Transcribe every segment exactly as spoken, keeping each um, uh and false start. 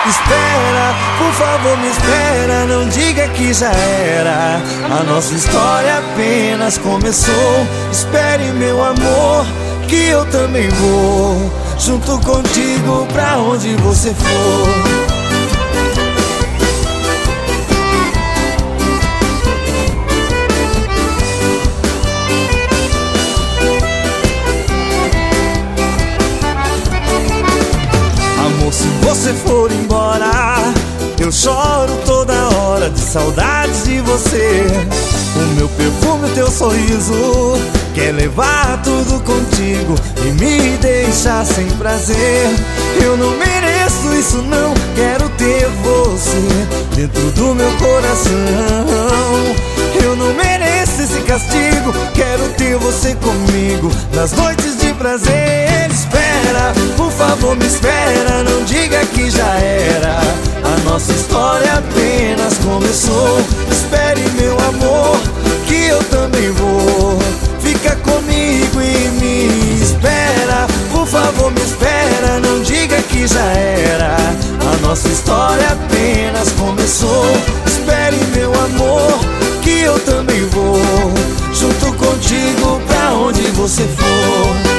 Espera, por favor me espera, não diga que já era. A nossa história apenas começou. Espere, meu amor, que eu também vou junto contigo pra onde você for. Se você for embora, eu choro toda hora de saudades de você. O meu perfume, o teu sorriso, quer levar tudo contigo e me deixar sem prazer. Eu não mereço isso não, quero ter você dentro do meu coração. Eu não mereço esse castigo, quero ter você comigo nas noites de prazer. Espera, por favor me espera, não diga que já era. A nossa história apenas começou. Espere, meu amor, que eu também vou. Fica comigo e me espera. Por favor me espera, não diga que já era. A nossa história apenas começou. Espere, meu amor, que eu também vou junto contigo pra onde você for.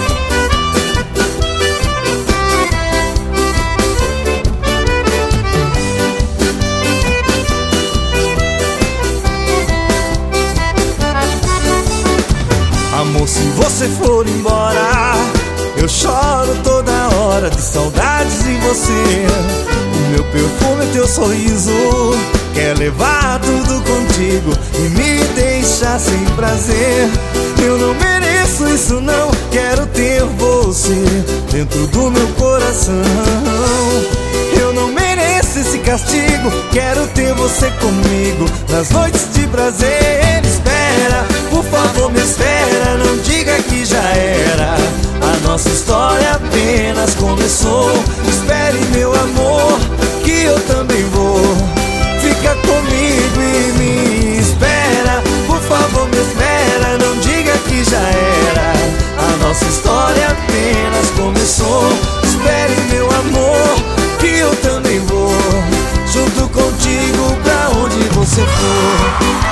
Amor, se você for embora, eu choro toda hora de saudades de você. O meu perfume, o teu sorriso, quer levar tudo contigo e me deixar sem prazer. Eu não mereço isso não, quero ter você dentro do meu coração. Eu não mereço esse castigo, quero ter você comigo nas noites de prazer. Espera, por favor me espera, não diga que já era. A nossa história apenas começou. Espere, meu amor, que eu também vou. Fica comigo e me espera. Por favor me espera, não diga que já era. A nossa história apenas começou. Espere, meu amor, que eu também vou junto contigo pra onde você for.